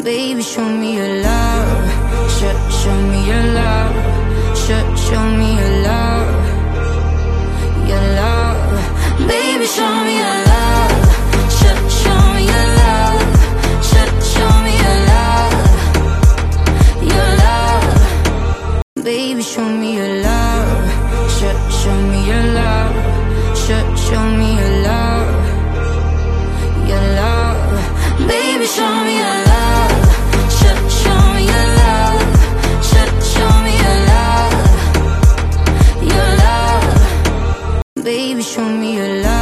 Baby, show me your love. Show me your love. Show me your love. Your love. Baby, show me your love. Show me your love. Show me your love. Your love. Baby, show me your love. Show me your love. Show me your love. Your love. Baby, show me your love. Show me your love. Show me your love. Your love. Baby, show me your love.